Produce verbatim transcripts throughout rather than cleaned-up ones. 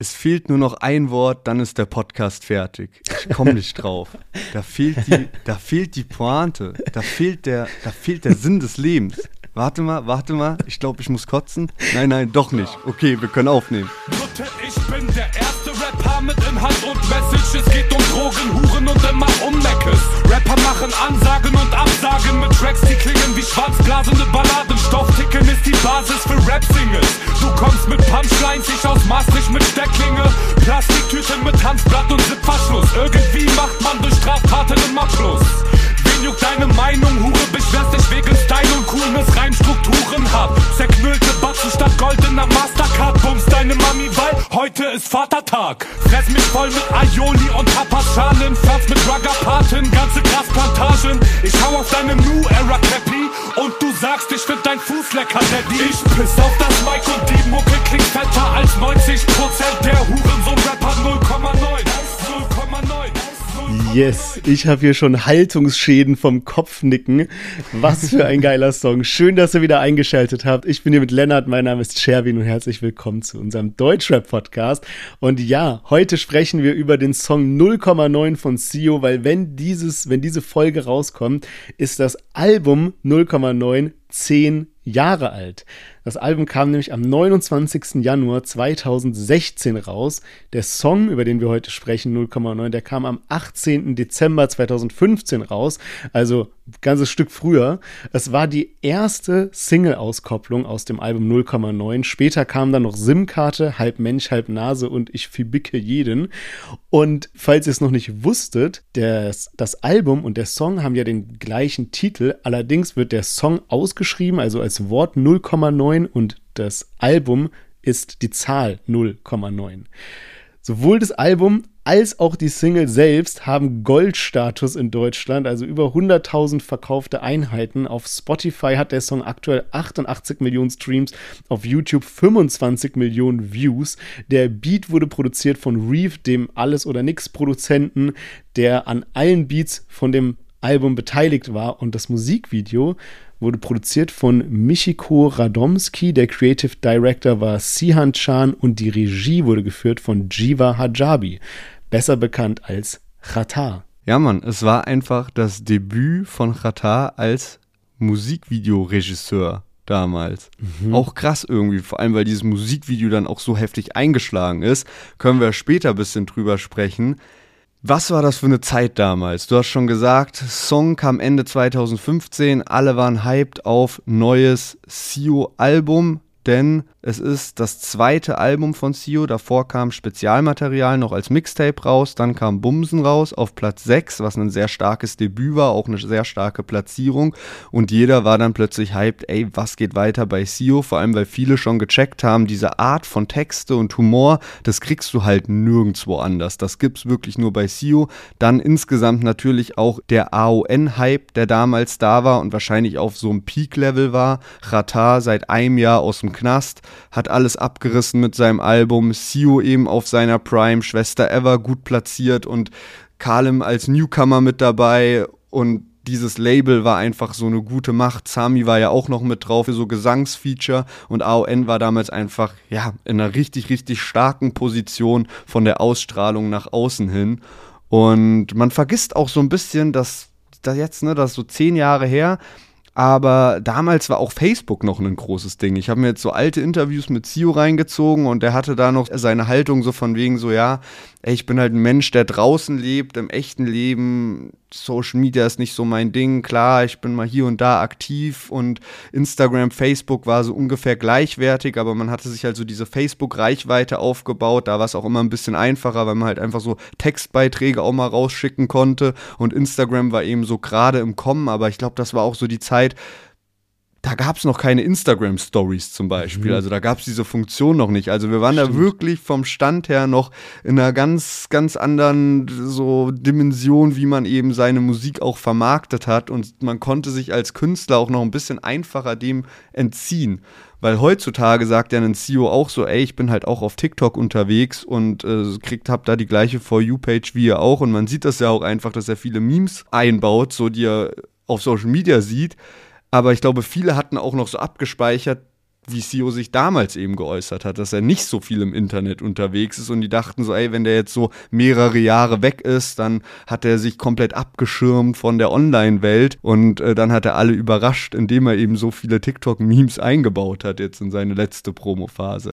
Es fehlt nur noch ein Wort, dann ist der Podcast fertig. Ich komme nicht drauf. Da fehlt die, da fehlt die Pointe. Da fehlt der, da fehlt der Sinn des Lebens. Warte mal, warte mal. Ich glaube, ich muss kotzen. Nein, nein, doch nicht. Okay, wir können aufnehmen. Nutte, ich bin der erste Rapper mit Inhalt und Message. Es geht um Drogen, Huren und immer um Meckes. Rapper machen Ansagen und Absagen mit Tracks, die klingen wie schwarzblasende Balladen. Stoffticken ist die Basis für Rap-Singles. Du kommst mit Punchlines, ich aus Maastricht mit Steckklinge. Plastiktüten mit Tanzblatt und Zipverschluss. Irgendwie macht man durch Straftaten immer Plus. Wen juckt deine Meinung, Hure? Beschwerst dich wegen Style und Coolness, Reimstrukturen hab. Zerknüllte Batzen statt goldener Mastercard. Bums deine Mami, weil heute ist Vatertag. Fress mich voll mit Aioli und Tapas-Schalen. Pflanz mit Ruggerpaten, ganze Grasplantagen. Ich hau auf deine New Era Cappy und du sagst, ich find dein Fuß lecker, Daddy. Ich piss auf das Mic und die Mucke klingt fetter als neunzig Prozent der Hurensohn-Rapper. null Komma neun, null Komma neun. Yes, ich habe hier schon Haltungsschäden vom Kopfnicken. Was für ein geiler Song. Schön, dass ihr wieder eingeschaltet habt. Ich bin hier mit Lennart, mein Name ist Sherwin und herzlich willkommen zu unserem Deutschrap-Podcast. Und ja, heute sprechen wir über den Song null Komma neun von Sio, weil wenn dieses, wenn diese Folge rauskommt, ist das Album null Komma neun zehn Jahre alt. Das Album kam nämlich am neunundzwanzigsten Januar zweitausendsechzehn raus. Der Song, über den wir heute sprechen, null Komma neun, der kam am achtzehnten Dezember zweitausendfünfzehn raus, also ein ganzes Stück früher. Es war die erste Single-Auskopplung aus dem Album null Komma neun. Später kam dann noch SIM-Karte, halb Mensch, halb Nase und ich verbicke jeden. Und falls ihr es noch nicht wusstet, das, das Album und der Song haben ja den gleichen Titel, allerdings wird der Song ausgeschrieben, also als Wort null Komma neun und das Album ist die Zahl null Komma neun. Sowohl das Album als auch die Single selbst haben Goldstatus in Deutschland, also über hunderttausend verkaufte Einheiten. Auf Spotify hat der Song aktuell achtundachtzig Millionen Streams, auf YouTube fünfundzwanzig Millionen Views. Der Beat wurde produziert von Reef, dem Alles-oder-Nix-Produzenten, der an allen Beats von dem Album beteiligt war, und das Musikvideo wurde produziert von Michiko Radomski, der Creative Director war Sihan Chan und die Regie wurde geführt von Jiva Hijabi, besser bekannt als Xatar. Ja, Mann, es war einfach das Debüt von Xatar als Musikvideoregisseur damals. Mhm. Auch krass irgendwie, vor allem, weil dieses Musikvideo dann auch so heftig eingeschlagen ist. Können wir später ein bisschen drüber sprechen. Was war das für eine Zeit damals? Du hast schon gesagt, Song kam Ende zweitausendfünfzehn, alle waren hyped auf neues Sio-Album, denn es ist das zweite Album von Sio. Davor kam Spezialmaterial noch als Mixtape raus, dann kam Bumsen raus auf Platz sechs, was ein sehr starkes Debüt war, auch eine sehr starke Platzierung, und jeder war dann plötzlich hyped, ey, was geht weiter bei Sio, vor allem weil viele schon gecheckt haben, diese Art von Texte und Humor, das kriegst du halt nirgendwo anders, das gibt's wirklich nur bei Sio. Dann insgesamt natürlich auch der A O N-Hype, der damals da war und wahrscheinlich auf so einem Peak-Level war. Xatar seit einem Jahr aus dem Knast, hat alles abgerissen mit seinem Album, Sio eben auf seiner Prime, Schwester Ever gut platziert und Kalem als Newcomer mit dabei, und dieses Label war einfach so eine gute Macht. Sami war ja auch noch mit drauf für so Gesangsfeature, und A O N war damals einfach ja in einer richtig, richtig starken Position von der Ausstrahlung nach außen hin. Und man vergisst auch so ein bisschen, dass das jetzt, ne, das ist so zehn Jahre her, aber damals war auch Facebook noch ein großes Ding. Ich habe mir jetzt so alte Interviews mit Sio reingezogen und der hatte da noch seine Haltung so von wegen so, ja, ey, ich bin halt ein Mensch, der draußen lebt, im echten Leben. Social Media ist nicht so mein Ding. Klar, ich bin mal hier und da aktiv und Instagram, Facebook war so ungefähr gleichwertig, aber man hatte sich halt so diese Facebook-Reichweite aufgebaut. Da war es auch immer ein bisschen einfacher, weil man halt einfach so Textbeiträge auch mal rausschicken konnte, und Instagram war eben so gerade im Kommen, aber ich glaube, das war auch so die Zeit, da gab es noch keine Instagram-Stories zum Beispiel, mhm. also da gab es diese Funktion noch nicht, also wir waren Stimmt. da wirklich vom Stand her noch in einer ganz, ganz anderen so Dimension, wie man eben seine Musik auch vermarktet hat, und man konnte sich als Künstler auch noch ein bisschen einfacher dem entziehen, weil heutzutage sagt ja ein Sio auch so, ey, ich bin halt auch auf TikTok unterwegs und äh, kriegt, hab da die gleiche For You-Page wie er auch, und man sieht das ja auch einfach, dass er viele Memes einbaut, so die er auf Social Media sieht. Aber ich glaube, viele hatten auch noch so abgespeichert, wie C E O sich damals eben geäußert hat, dass er nicht so viel im Internet unterwegs ist und die dachten so, ey, wenn der jetzt so mehrere Jahre weg ist, dann hat er sich komplett abgeschirmt von der Online-Welt und äh, dann hat er alle überrascht, indem er eben so viele TikTok-Memes eingebaut hat jetzt in seine letzte Promophase.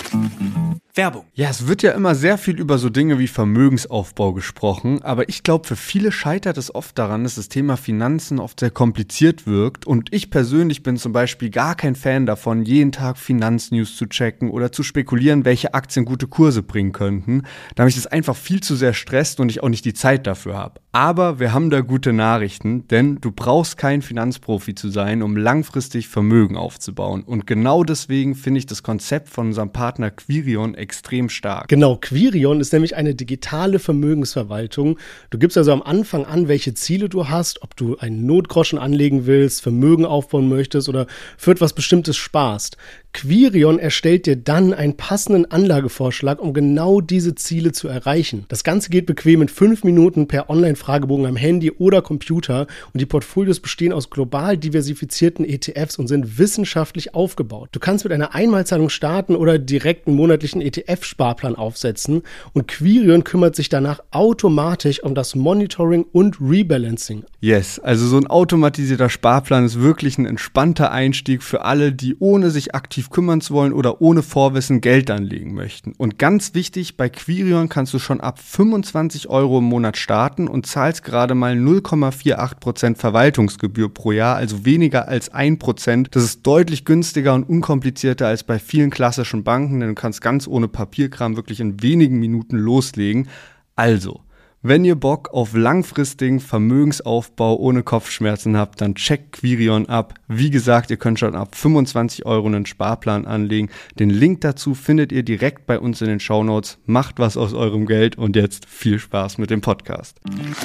Werbung. Ja, es wird ja immer sehr viel über so Dinge wie Vermögensaufbau gesprochen, aber ich glaube, für viele scheitert es oft daran, dass das Thema Finanzen oft sehr kompliziert wirkt und ich persönlich bin zum Beispiel gar kein Fan davon, jeden Tag Finanznews zu checken oder zu spekulieren, welche Aktien gute Kurse bringen könnten, da mich das einfach viel zu sehr stresst und ich auch nicht die Zeit dafür habe. Aber wir haben da gute Nachrichten, denn du brauchst kein Finanzprofi zu sein, um langfristig Vermögen aufzubauen und genau deswegen finde ich das Konzept von unserem Partner Quirion extrem stark. Genau, Quirion ist nämlich eine digitale Vermögensverwaltung. Du gibst also am Anfang an, welche Ziele du hast, ob du einen Notgroschen anlegen willst, Vermögen aufbauen möchtest oder für etwas Bestimmtes sparst. Quirion erstellt dir dann einen passenden Anlagevorschlag, um genau diese Ziele zu erreichen. Das Ganze geht bequem in fünf Minuten per Online-Fragebogen am Handy oder Computer und die Portfolios bestehen aus global diversifizierten E T Fs und sind wissenschaftlich aufgebaut. Du kannst mit einer Einmalzahlung starten oder direkt einen monatlichen E T F-Sparplan aufsetzen und Quirion kümmert sich danach automatisch um das Monitoring und Rebalancing. Yes, also so ein automatisierter Sparplan ist wirklich ein entspannter Einstieg für alle, die ohne sich aktiv kümmern zu wollen oder ohne Vorwissen Geld anlegen möchten. Und ganz wichtig, bei Quirion kannst du schon ab fünfundzwanzig Euro im Monat starten und zahlst gerade mal null Komma achtzehn Prozent Verwaltungsgebühr pro Jahr, also weniger als ein Prozent. Das ist deutlich günstiger und unkomplizierter als bei vielen klassischen Banken, denn du kannst ganz ohne Papierkram wirklich in wenigen Minuten loslegen. Also, wenn ihr Bock auf langfristigen Vermögensaufbau ohne Kopfschmerzen habt, dann checkt Quirion ab. Wie gesagt, ihr könnt schon ab fünfundzwanzig Euro einen Sparplan anlegen. Den Link dazu findet ihr direkt bei uns in den Shownotes. Macht was aus eurem Geld und jetzt viel Spaß mit dem Podcast.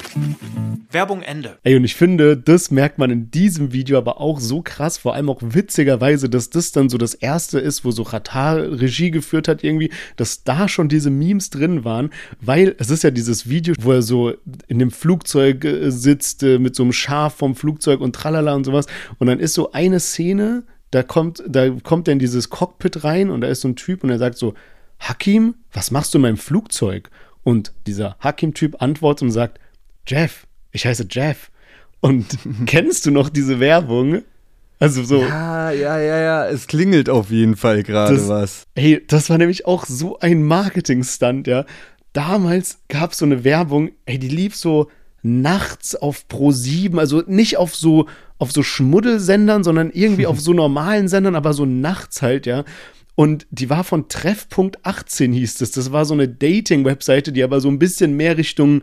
Werbung Ende. Ey, und ich finde, das merkt man in diesem Video aber auch so krass, vor allem auch witzigerweise, dass das dann so das erste ist, wo so Qatar Regie geführt hat irgendwie, dass da schon diese Memes drin waren, weil es ist ja dieses Video, wo er so in dem Flugzeug äh, sitzt, äh, mit so einem Schaf vom Flugzeug und tralala und sowas. Und dann ist so eine Szene, da kommt, da kommt er in dieses Cockpit rein und da ist so ein Typ und er sagt so, Hakim, was machst du in meinem Flugzeug? Und dieser Hakim-Typ antwortet und sagt, Jeff, ich heiße Jeff. Und kennst du noch diese Werbung? Also so. Ja, ja, ja, ja, es klingelt auf jeden Fall gerade was. Ey, das war nämlich auch so ein Marketing-Stunt, ja. Damals gab es so eine Werbung, ey, die lief so nachts auf Pro sieben, also nicht auf so, auf so Schmuddelsendern, sondern irgendwie auf so normalen Sendern, aber so nachts halt, ja. Und die war von Treffpunkt achtzehn hieß es. Das war so eine Dating-Webseite, die aber so ein bisschen mehr Richtung,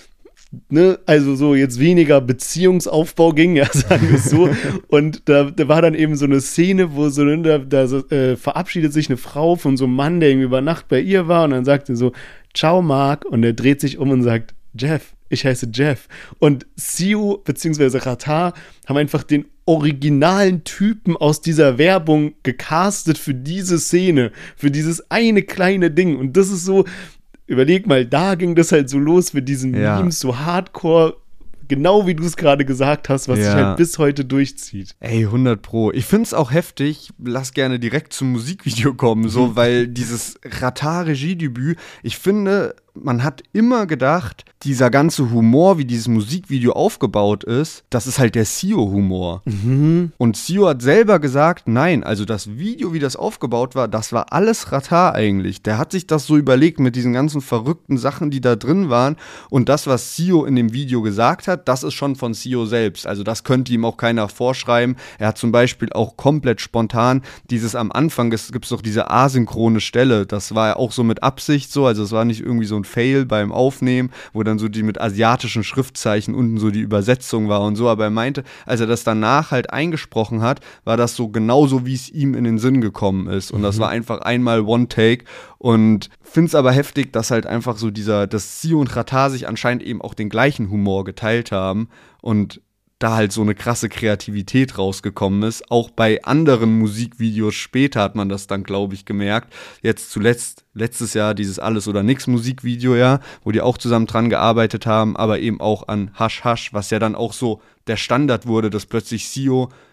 ne, also so jetzt weniger Beziehungsaufbau ging, ja, sagen wir es so. Und da, da war dann eben so eine Szene, wo so, da, da äh, verabschiedet sich eine Frau von so einem Mann, der irgendwie über Nacht bei ihr war und dann sagt er so, ciao Marc, und er dreht sich um und sagt, Jeff, ich heiße Jeff. Und C E O bzw. Qatar haben einfach den originalen Typen aus dieser Werbung gecastet für diese Szene, für dieses eine kleine Ding. Und das ist so, überleg mal, da ging das halt so los mit diesen ja. Memes, so hardcore, genau wie du es gerade gesagt hast, was ja. sich halt bis heute durchzieht. Ey, hundert Pro. Ich find's auch heftig, lass gerne direkt zum Musikvideo kommen, so, mhm. weil dieses Qatar-Regiedebüt, ich finde, man hat immer gedacht, dieser ganze Humor, wie dieses Musikvideo aufgebaut ist, das ist halt der C E O-Humor. Mhm. Und C E O hat selber gesagt, nein, also das Video, wie das aufgebaut war, das war alles Qatar eigentlich. Der hat sich das so überlegt mit diesen ganzen verrückten Sachen, die da drin waren. Und das, was C E O in dem Video gesagt hat, das ist schon von C E O selbst. Also das könnte ihm auch keiner vorschreiben. Er hat zum Beispiel auch komplett spontan dieses am Anfang, es gibt doch diese asynchrone Stelle, das war ja auch so mit Absicht so, also es war nicht irgendwie so ein Fail beim Aufnehmen, wo dann so die mit asiatischen Schriftzeichen unten so die Übersetzung war und so, aber er meinte, als er das danach halt eingesprochen hat, war das so genauso, wie es ihm in den Sinn gekommen ist und mhm. das war einfach einmal One Take und finde es aber heftig, dass halt einfach so dieser, dass C E O und Qatar sich anscheinend eben auch den gleichen Humor geteilt haben und da halt so eine krasse Kreativität rausgekommen ist. Auch bei anderen Musikvideos später hat man das dann, glaube ich, gemerkt. Jetzt zuletzt, letztes Jahr dieses Alles oder Nix Musikvideo, ja, wo die auch zusammen dran gearbeitet haben, aber eben auch an Hush Hush, was ja dann auch so der Standard wurde, dass plötzlich C E O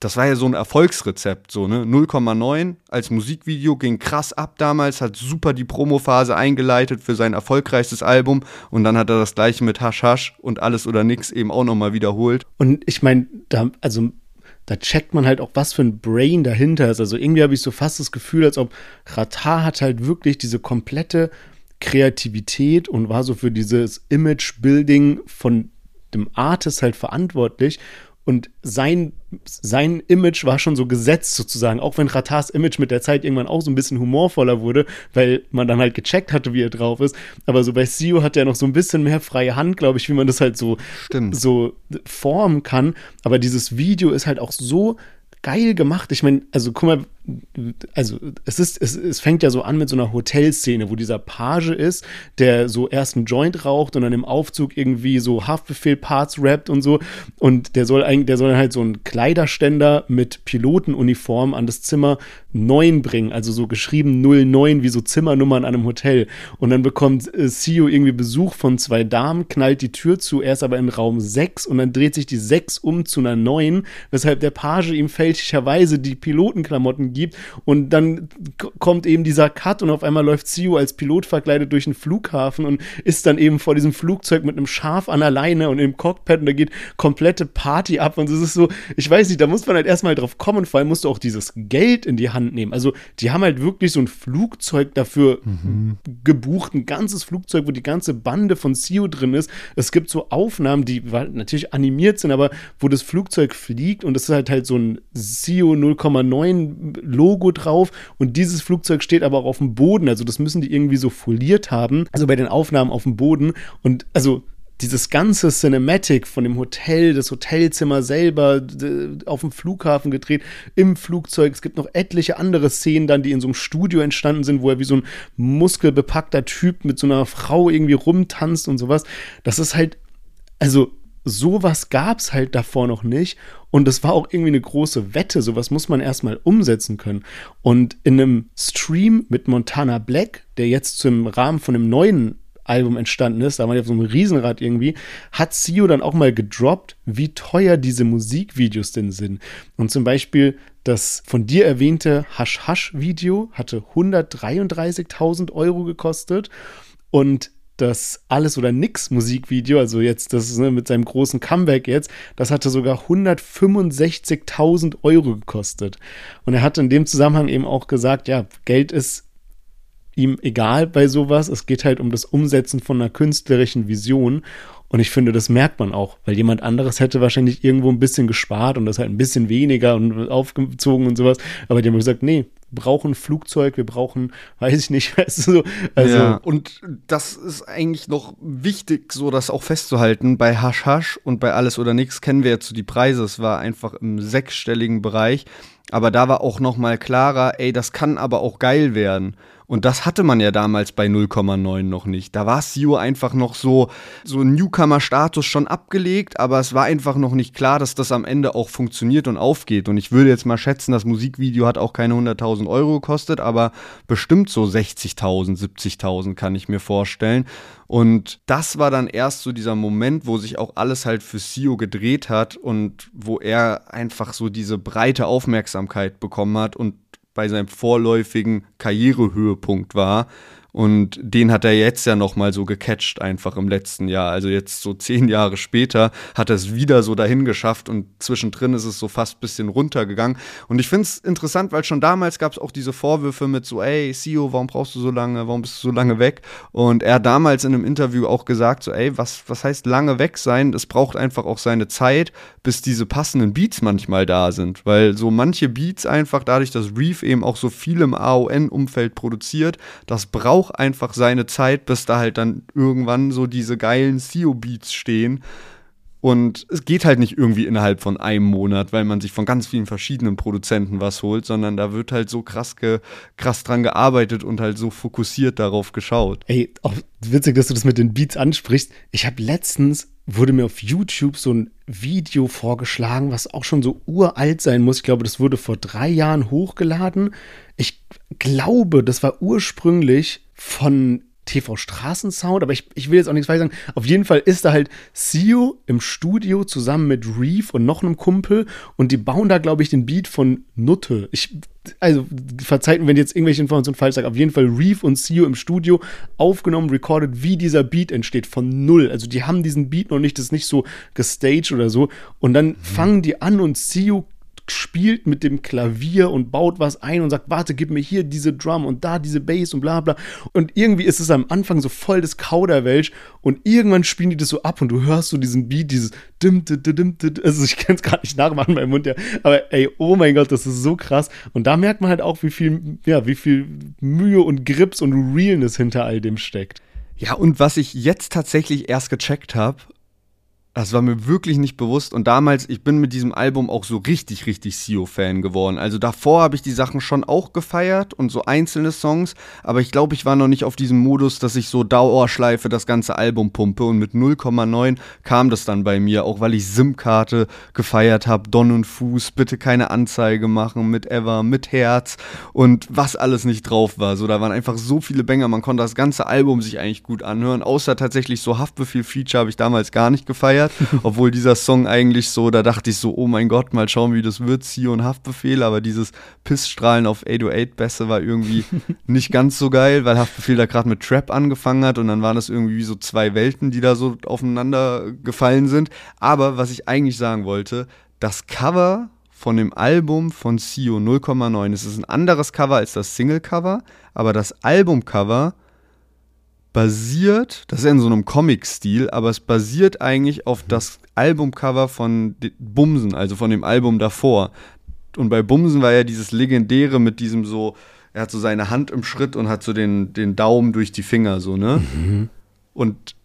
das war ja so ein Erfolgsrezept, so, ne? null Komma neun als Musikvideo ging krass ab damals, hat super die Promophase eingeleitet für sein erfolgreichstes Album und dann hat er das gleiche mit Hasch Hasch und Alles oder Nix eben auch nochmal wiederholt. Und ich meine, da, also da checkt man halt auch, was für ein Brain dahinter ist. Also irgendwie habe ich so fast das Gefühl, als ob Xatar hat halt wirklich diese komplette Kreativität und war so für dieses Image-Building von dem Artist halt verantwortlich. Und sein, sein Image war schon so gesetzt sozusagen, auch wenn Xatars Image mit der Zeit irgendwann auch so ein bisschen humorvoller wurde, weil man dann halt gecheckt hatte, wie er drauf ist. Aber so bei Sio hat er noch so ein bisschen mehr freie Hand, glaube ich, wie man das halt so, so formen kann. Aber dieses Video ist halt auch so geil gemacht. Ich meine, also guck mal, also es ist, es, es fängt ja so an mit so einer Hotelszene, wo dieser Page ist, der so erst einen Joint raucht und dann im Aufzug irgendwie so Haftbefehl-Parts rappt und so. Und der soll eigentlich, der soll dann halt so einen Kleiderständer mit Pilotenuniform an das Zimmer neun bringen, also so geschrieben null neun, wie so Zimmernummern an einem Hotel. Und dann bekommt äh, Sio irgendwie Besuch von zwei Damen, knallt die Tür zu, er ist aber in Raum sechs und dann dreht sich die sechs um zu einer neun, weshalb der Page ihm fälschlicherweise die Pilotenklamotten gibt und dann k- kommt eben dieser Cut und auf einmal läuft Sio als Pilot verkleidet durch den Flughafen und ist dann eben vor diesem Flugzeug mit einem Schaf an der Leine und im Cockpit und da geht komplette Party ab und es ist so, ich weiß nicht, da muss man halt erstmal drauf kommen und vor allem musst du auch dieses Geld in die Hand nehmen. Also die haben halt wirklich so ein Flugzeug dafür mhm. gebucht, ein ganzes Flugzeug, wo die ganze Bande von Sio drin ist. Es gibt so Aufnahmen, die natürlich animiert sind, aber wo das Flugzeug fliegt und es ist halt halt so ein Sio null Komma neun Logo drauf und dieses Flugzeug steht aber auch auf dem Boden, also das müssen die irgendwie so foliert haben, also bei den Aufnahmen auf dem Boden und also dieses ganze Cinematic von dem Hotel, das Hotelzimmer selber, d- auf dem Flughafen gedreht, im Flugzeug. Es gibt noch etliche andere Szenen dann, die in so einem Studio entstanden sind, wo er wie so ein muskelbepackter Typ mit so einer Frau irgendwie rumtanzt und sowas. Das ist halt, also sowas gab's halt davor noch nicht. Und das war auch irgendwie eine große Wette. Sowas muss man erstmal umsetzen können. Und in einem Stream mit Montana Black, der jetzt zum Rahmen von einem neuen Album entstanden ist, da war ja auf so einem Riesenrad irgendwie, hat Sio dann auch mal gedroppt, wie teuer diese Musikvideos denn sind. Und zum Beispiel das von dir erwähnte Hasch Hasch Video hatte hundertdreiunddreißigtausend Euro gekostet und das Alles oder Nix Musikvideo, also jetzt das ne, mit seinem großen Comeback jetzt, das hatte sogar hundertfünfundsechzigtausend Euro gekostet. Und er hat in dem Zusammenhang eben auch gesagt, ja, Geld ist ihm egal bei sowas. Es geht halt um das Umsetzen von einer künstlerischen Vision. Und ich finde, das merkt man auch, weil jemand anderes hätte wahrscheinlich irgendwo ein bisschen gespart und das halt ein bisschen weniger und aufgezogen und sowas. Aber die haben gesagt, nee, wir brauchen ein Flugzeug, wir brauchen, weiß ich nicht, weißt du, so. Also ja, und das ist eigentlich noch wichtig, so das auch festzuhalten. Bei Hasch Hasch und bei Alles oder Nix kennen wir jetzt so die Preise. Es war einfach im sechsstelligen Bereich. Aber da war auch noch mal klarer, ey, das kann aber auch geil werden. Und das hatte man ja damals bei null Komma neun noch nicht. Da war Sio einfach noch so, so Newcomer-Status schon abgelegt, aber es war einfach noch nicht klar, dass das am Ende auch funktioniert und aufgeht. Und ich würde jetzt mal schätzen, das Musikvideo hat auch keine hunderttausend Euro gekostet, aber bestimmt so sechzigtausend, siebzigtausend kann ich mir vorstellen. Und das war dann erst so dieser Moment, wo sich auch alles halt für Sio gedreht hat und wo er einfach so diese breite Aufmerksamkeit bekommen hat und bei seinem vorläufigen Karrierehöhepunkt war. Und den hat er jetzt ja noch mal so gecatcht einfach im letzten Jahr. Also jetzt so zehn Jahre später hat er es wieder so dahin geschafft und zwischendrin ist es so fast ein bisschen runtergegangen. Und ich finde es interessant, weil schon damals gab es auch diese Vorwürfe mit so, ey, Sio, warum brauchst du so lange, warum bist du so lange weg? Und er hat damals in einem Interview auch gesagt, so, ey, was, was heißt lange weg sein? Es braucht einfach auch seine Zeit, bis diese passenden Beats manchmal da sind. Weil so manche Beats einfach, dadurch, dass Reef eben auch so viel im A O N-Umfeld produziert, das braucht einfach seine Zeit, bis da halt dann irgendwann so diese geilen Sio-Beats stehen. Und es geht halt nicht irgendwie innerhalb von einem Monat, weil man sich von ganz vielen verschiedenen Produzenten was holt, sondern da wird halt so krass, ge- krass dran gearbeitet und halt so fokussiert darauf geschaut. Ey, auch witzig, dass du das mit den Beats ansprichst. Ich habe letztens, wurde mir auf YouTube so ein Video vorgeschlagen, was auch schon so uralt sein muss. Ich glaube, das wurde vor drei Jahren hochgeladen. Ich glaube, das war ursprünglich von T V-Straßensound, aber ich, ich will jetzt auch nichts weiter sagen. Auf jeden Fall ist da halt Sio im Studio zusammen mit Reef und noch einem Kumpel und die bauen da, glaube ich, den Beat von Nutte. Ich, also, verzeiht mir, wenn ich jetzt irgendwelche Informationen falsch sage. Auf jeden Fall Reef und Sio im Studio aufgenommen, recorded, wie dieser Beat entsteht, von null. Also, die haben diesen Beat noch nicht, das ist nicht so gestaged oder so. Und dann mhm. fangen die an und Sio spielt mit dem Klavier und baut was ein und sagt, warte, gib mir hier diese Drum und da diese Bass und bla bla. Und irgendwie ist es am Anfang so voll das Kauderwelsch und irgendwann spielen die das so ab und du hörst so diesen Beat, dieses dim, dim, dim, dim, also ich kann es gerade nicht nachmachen in meinem Mund, ja. Aber ey, oh mein Gott, das ist so krass. Und da merkt man halt auch, wie viel, ja, wie viel Mühe und Grips und Realness hinter all dem steckt. Ja, und was ich jetzt tatsächlich erst gecheckt habe, das war mir wirklich nicht bewusst und damals, ich bin mit diesem Album auch so richtig, richtig Sio-Fan geworden. Also davor habe ich die Sachen schon auch gefeiert und so einzelne Songs, aber ich glaube, ich war noch nicht auf diesem Modus, dass ich so Dauerschleife das ganze Album pumpe und mit null Komma neun kam das dann bei mir, auch weil ich SIM-Karte gefeiert habe, Don und Fuß, bitte keine Anzeige machen, mit Ever, mit Herz und was alles nicht drauf war. So, da waren einfach so viele Banger, man konnte das ganze Album sich eigentlich gut anhören, außer tatsächlich so Haftbefehl-Feature habe ich damals gar nicht gefeiert. Obwohl dieser Song eigentlich so, da dachte ich so, oh mein Gott, mal schauen, wie das wird, Sio und Haftbefehl, aber dieses Pissstrahlen auf acht null acht-Bässe war irgendwie nicht ganz so geil, weil Haftbefehl da gerade mit Trap angefangen hat und dann waren das irgendwie wie so zwei Welten, die da so aufeinander gefallen sind. Aber was ich eigentlich sagen wollte, das Cover von dem Album von Sio null Komma neun, es ist ein anderes Cover als das Single-Cover, aber das Albumcover basiert, das ist in so einem Comic-Stil, aber es basiert eigentlich auf das Albumcover von Bumsen, also von dem Album davor. Und bei Bumsen war ja dieses legendäre mit diesem so, er hat so seine Hand im Schritt und hat so den, den Daumen durch die Finger, so, ne? Mhm. Und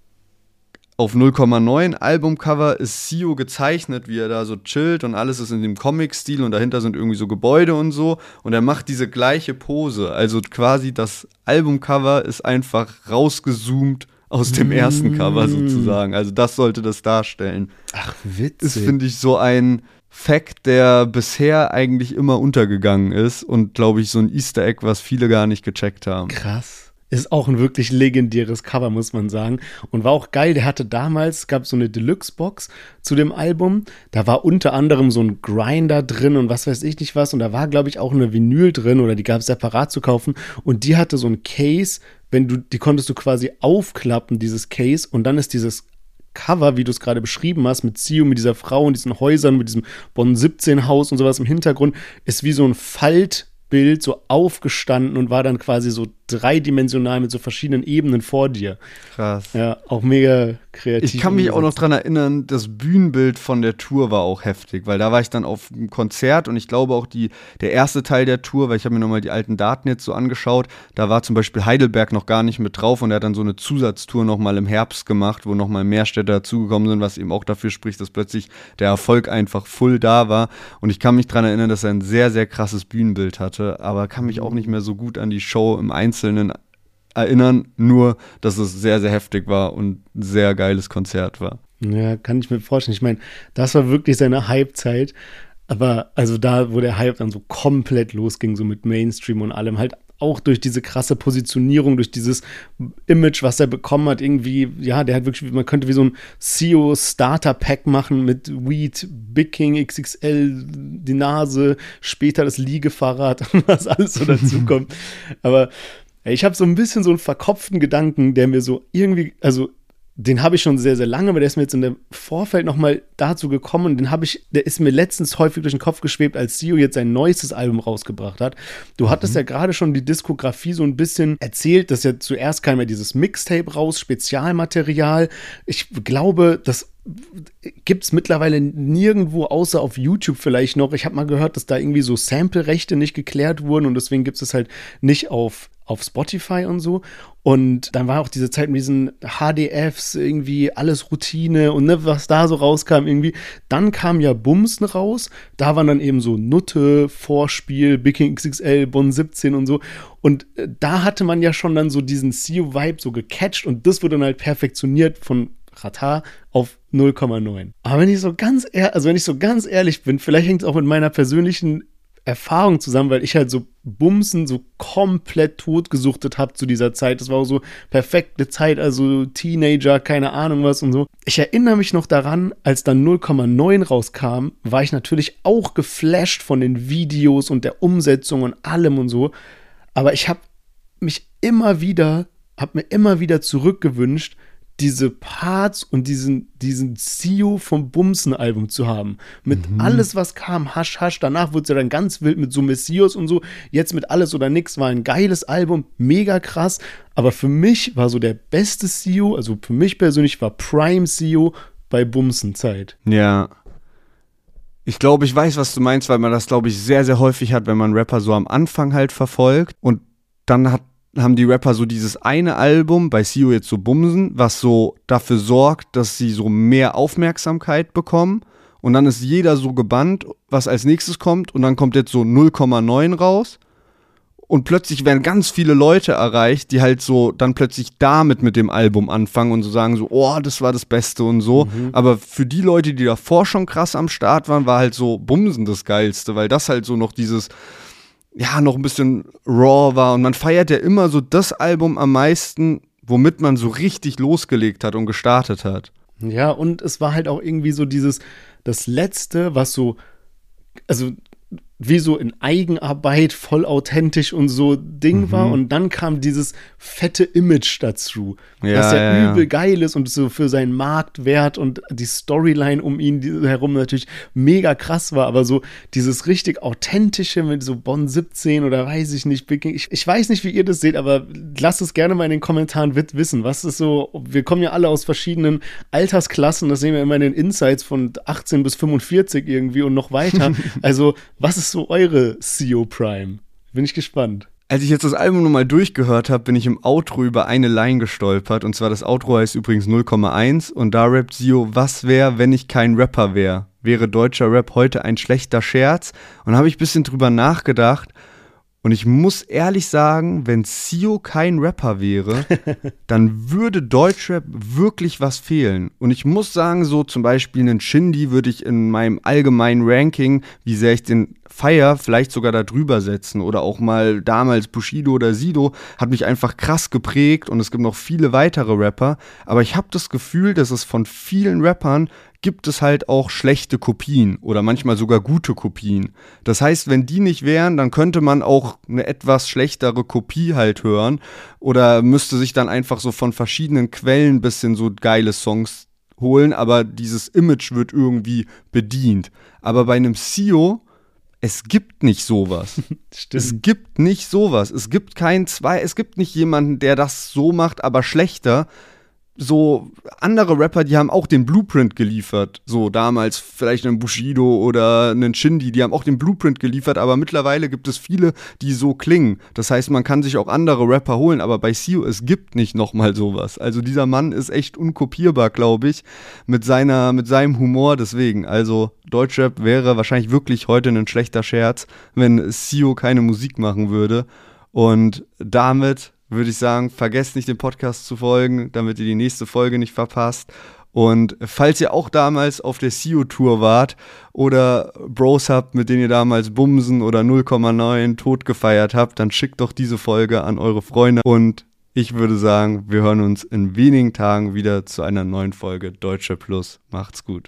auf null Komma neun Albumcover ist Sio gezeichnet, wie er da so chillt und alles ist in dem Comic-Stil und dahinter sind irgendwie so Gebäude und so und er macht diese gleiche Pose, also quasi das Albumcover ist einfach rausgezoomt aus dem ersten Cover sozusagen, also das sollte das darstellen. Ach, witzig. Das finde ich so ein Fact, der bisher eigentlich immer untergegangen ist und glaube ich so ein Easter Egg, was viele gar nicht gecheckt haben. Krass. Ist auch ein wirklich legendäres Cover, muss man sagen. Und war auch geil, der hatte damals, gab so eine Deluxe-Box zu dem Album. Da war unter anderem so ein Grinder drin und was weiß ich nicht was. Und da war, glaube ich, auch eine Vinyl drin oder die gab es separat zu kaufen. Und die hatte so ein Case, wenn du, die konntest du quasi aufklappen, dieses Case. Und dann ist dieses Cover, wie du es gerade beschrieben hast, mit Sio, mit dieser Frau und diesen Häusern, mit diesem Bonn siebzehn Haus und sowas im Hintergrund, ist wie so ein Faltbild so aufgestanden und war dann quasi so dreidimensional mit so verschiedenen Ebenen vor dir. Krass. Ja, auch mega kreativ. Ich kann mich auch noch dran erinnern, das Bühnenbild von der Tour war auch heftig, weil da war ich dann auf einem Konzert und ich glaube auch die, der erste Teil der Tour, weil ich habe mir nochmal die alten Daten jetzt so angeschaut, da war zum Beispiel Heidelberg noch gar nicht mit drauf und er hat dann so eine Zusatztour nochmal im Herbst gemacht, wo nochmal mehr Städte dazugekommen sind, was eben auch dafür spricht, dass plötzlich der Erfolg einfach full da war und ich kann mich dran erinnern, dass er ein sehr, sehr krasses Bühnenbild hatte, aber kann mich auch nicht mehr so gut an die Show im Einzelnen erinnern, nur, dass es sehr, sehr heftig war und ein sehr geiles Konzert war. Ja, kann ich mir vorstellen. Ich meine, das war wirklich seine Hype-Zeit, aber also da, wo der Hype dann so komplett losging, so mit Mainstream und allem, halt auch durch diese krasse Positionierung, durch dieses Image, was er bekommen hat, irgendwie, ja, der hat wirklich, man könnte wie so ein Sio Starter-Pack machen mit Weed, Big King, X X L, die Nase, später das Liegefahrrad, was alles so dazukommt. Aber ich habe so ein bisschen so einen verkopften Gedanken, der mir so irgendwie, also den habe ich schon sehr, sehr lange, aber der ist mir jetzt in dem Vorfeld nochmal dazu gekommen und den habe ich, der ist mir letztens häufig durch den Kopf geschwebt, als Sio jetzt sein neuestes Album rausgebracht hat. Du mhm. hattest ja gerade schon die Diskografie so ein bisschen erzählt, dass ja zuerst kam ja dieses Mixtape raus, Spezialmaterial. Ich glaube, das gibt es mittlerweile nirgendwo, außer auf YouTube vielleicht noch. Ich habe mal gehört, dass da irgendwie so Sample-Rechte nicht geklärt wurden und deswegen gibt es halt nicht auf auf Spotify und so. Und dann war auch diese Zeit mit diesen H D Fs, irgendwie alles Routine und ne, was da so rauskam irgendwie. Dann kam ja Bumsen raus. Da waren dann eben so Nutte, Vorspiel, Big King X X L, Bonn siebzehn und so. Und äh, da hatte man ja schon dann so diesen Sio-Vibe so gecatcht und das wurde dann halt perfektioniert von Rata auf null Komma neun. Aber wenn ich so ganz ehrlich, also wenn ich so ganz ehrlich bin, vielleicht hängt es auch mit meiner persönlichen Erfahrung zusammen, weil ich halt so Bumsen so komplett totgesuchtet habe zu dieser Zeit. Das war auch so perfekte Zeit, also Teenager, keine Ahnung was und so. Ich erinnere mich noch daran, als dann null Komma neun rauskam, war ich natürlich auch geflasht von den Videos und der Umsetzung und allem und so. Aber ich habe mich immer wieder, habe mir immer wieder zurückgewünscht, diese Parts und diesen, diesen C E O vom Bumsen-Album zu haben. Mit mhm. alles, was kam, Hasch, Hasch. Danach wurde es ja dann ganz wild mit so Messias und so. Jetzt mit Alles oder Nix war ein geiles Album, mega krass. Aber für mich war so der beste C E O, also für mich persönlich war Prime C E O bei Bumsen-Zeit. Ja. Ich glaube, ich weiß, was du meinst, weil man das, glaube ich, sehr, sehr häufig hat, wenn man Rapper so am Anfang halt verfolgt. Und dann hat haben die Rapper so dieses eine Album, bei C E O jetzt so Bumsen, was so dafür sorgt, dass sie so mehr Aufmerksamkeit bekommen und dann ist jeder so gebannt, was als nächstes kommt und dann kommt jetzt so null Komma neun raus und plötzlich werden ganz viele Leute erreicht, die halt so dann plötzlich damit mit dem Album anfangen und so sagen so, oh, das war das Beste und so, mhm. aber für die Leute, die davor schon krass am Start waren, war halt so Bumsen das Geilste, weil das halt so noch dieses ja, noch ein bisschen raw war und man feiert ja immer so das Album am meisten, womit man so richtig losgelegt hat und gestartet hat. Ja, und es war halt auch irgendwie so dieses, das Letzte, was so, also wie so in Eigenarbeit, voll authentisch und so Ding mhm. war. Und dann kam dieses fette Image dazu, ja, das ja, ja übel ja. geil ist und so für seinen Marktwert und die Storyline um ihn herum natürlich mega krass war. Aber so dieses richtig authentische mit so Bonn siebzehn oder weiß ich nicht. Ich, ich weiß nicht, wie ihr das seht, aber lasst es gerne mal in den Kommentaren wissen. Was ist so, wir kommen ja alle aus verschiedenen Altersklassen, das sehen wir immer in den Insights von achtzehn bis fünfundvierzig irgendwie und noch weiter. Also, was ist so eure C E O Prime? Bin ich gespannt. Als ich jetzt das Album nochmal durchgehört habe, bin ich im Outro über eine Line gestolpert. Und zwar das Outro heißt übrigens null Komma eins. Und da rappt C E O, was wär, wenn ich kein Rapper wär? Wäre deutscher Rap heute ein schlechter Scherz? Und da habe ich ein bisschen drüber nachgedacht. Und ich muss ehrlich sagen, wenn C E O kein Rapper wäre, dann würde Deutschrap wirklich was fehlen. Und ich muss sagen, so zum Beispiel einen Shindy würde ich in meinem allgemeinen Ranking, wie sehr ich den feier, vielleicht sogar da drüber setzen. Oder auch mal damals Bushido oder Sido hat mich einfach krass geprägt. Und es gibt noch viele weitere Rapper. Aber ich habe das Gefühl, dass es von vielen Rappern gibt es halt auch schlechte Kopien oder manchmal sogar gute Kopien. Das heißt, wenn die nicht wären, dann könnte man auch eine etwas schlechtere Kopie halt hören oder müsste sich dann einfach so von verschiedenen Quellen ein bisschen so geile Songs holen, aber dieses Image wird irgendwie bedient. Aber bei einem C E O, es gibt nicht sowas. Stimmt. Es gibt nicht sowas. Es gibt kein zwei, es gibt nicht jemanden, der das so macht, aber schlechter. So andere Rapper, die haben auch den Blueprint geliefert, so damals vielleicht einen Bushido oder einen Shindy, die haben auch den Blueprint geliefert, aber mittlerweile gibt es viele, die so klingen. Das heißt, man kann sich auch andere Rapper holen, aber bei C E O, es gibt nicht nochmal sowas. Also dieser Mann ist echt unkopierbar, glaube ich, mit seiner, mit seinem Humor, deswegen. Also Deutschrap wäre wahrscheinlich wirklich heute ein schlechter Scherz, wenn C E O keine Musik machen würde. Und damit würde ich sagen, vergesst nicht, dem Podcast zu folgen, damit ihr die nächste Folge nicht verpasst. Und falls ihr auch damals auf der C E O-Tour wart oder Bros habt, mit denen ihr damals Bumsen oder null Komma neun tot gefeiert habt, dann schickt doch diese Folge an eure Freunde. Und ich würde sagen, wir hören uns in wenigen Tagen wieder zu einer neuen Folge Deutsche Plus. Macht's gut.